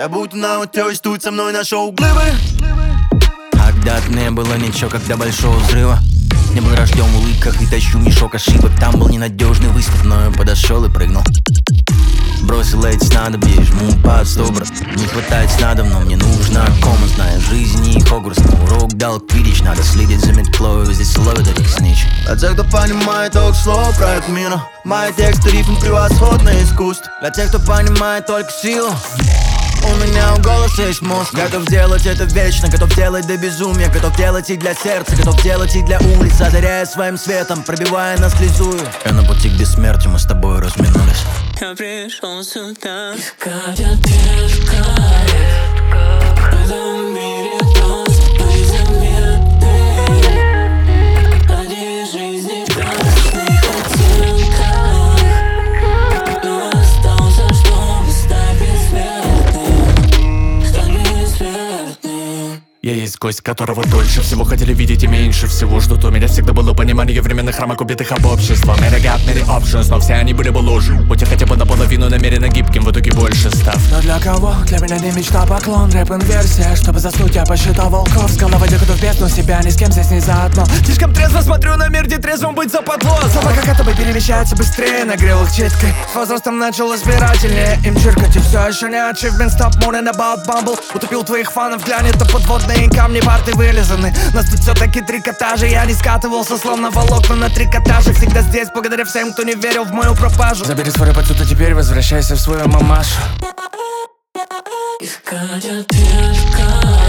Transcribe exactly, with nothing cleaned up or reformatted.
Я будто на утёсе, тут со мной нашел глыбы. А когда-то не было ничего, когда большого взрыва. Не был рожден в улыбках и тащу мешок ошибок. Там был ненадежный выступ, но я подошел и прыгнул. Бросил эти снадобья и жму под сто, брат. Не хватает снадоб, но мне нужна кома. Зная жизни и Хогвартс, но урок дал Квиддич. Надо следить за метлой, здесь ловят этих снич. Для тех, кто понимает только слово про эту мину. Мои тексты рифм превосходное искусство. Для тех, кто понимает только силу. У меня в голосе есть мозг. Готов делать это вечно, готов делать до безумия. Готов делать и для сердца, готов делать и для улиц. Озаряя своим светом, пробивая наслезую. Я на пути к бессмертию, мы с тобой разминулись. Я пришел сюда искать ответ, в этом мире доступный заметный. Ради жизни в красных оттенках, но остался, чтобы стать бессмертным. Стать бессмертным. Я есть гость, которого дольше всего хотели видеть и меньше всего ждут. У меня всегда было понимание временных рамок, убитых об общество. Many got many options, но все они были бы ложью. Будь я хотя бы наполовину намеренно гибким, в итоге больше став. Но для кого? Для меня не мечта, поклон, рэп-инверсия. Чтобы заснуть, я посчитал волков. С головой готов бездну себя, ни с кем здесь не заодно. Слишком трезво смотрю на мир, где трезвым быть западло. Слова как это бы перемещаются быстрее, нагрел их читкой. С возрастом начал избирательнее им чиркать. И все еще не achievement, stop mourning about Bumble. Утопил твоих фанов, глянет на подводные камни, парты вылизаны. Нас тут все-таки трикотажи. Я не скатывался, словно волокна на трикотаже. Всегда здесь, благодаря всем, кто не верил в мою пропажу. Забери свой рэп отсюда, теперь возвращайся в свою мамашу. Искать ответ,